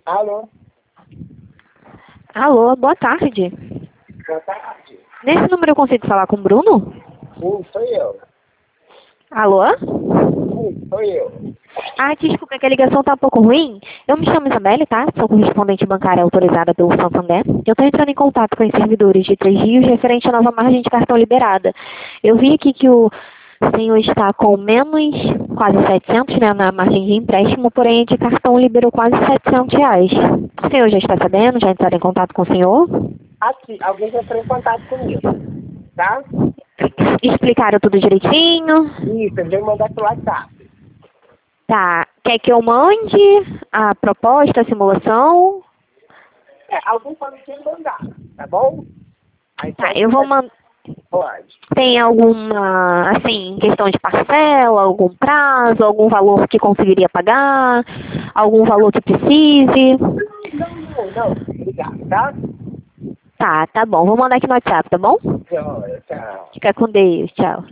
Alô? Alô, boa tarde. Boa tarde. Nesse número eu consigo falar com o Bruno? Sim, sou eu. Alô? Sim, sou eu. Ah, desculpa, é que a ligação tá um pouco ruim. Eu me chamo Isabelle, tá? Sou correspondente bancária autorizada pelo Santander. Eu tô entrando em contato com os servidores de Três Rios referente à nova margem de cartão liberada. Eu vi aqui que o senhor está com menos quase 700, né, na margem de empréstimo, porém de cartão liberou quase R$ 700. O senhor já está sabendo? Já entraram em contato com o senhor? Aqui, alguém já entrou em contato comigo, tá? Explicaram tudo direitinho? Isso, eu vou mandar pelo WhatsApp. Tá. Quer que eu mande a proposta, a simulação? Alguém pode te mandar, tá bom? Aí Tá, então eu vou você mandar. pode. Tem alguma, assim, questão de parcela, algum prazo, algum valor que conseguiria pagar, algum valor que precise? Não. Obrigado, tá? Tá bom. Vou mandar aqui no WhatsApp, tá bom? Tchau, tchau. Fica com Deus. Tchau.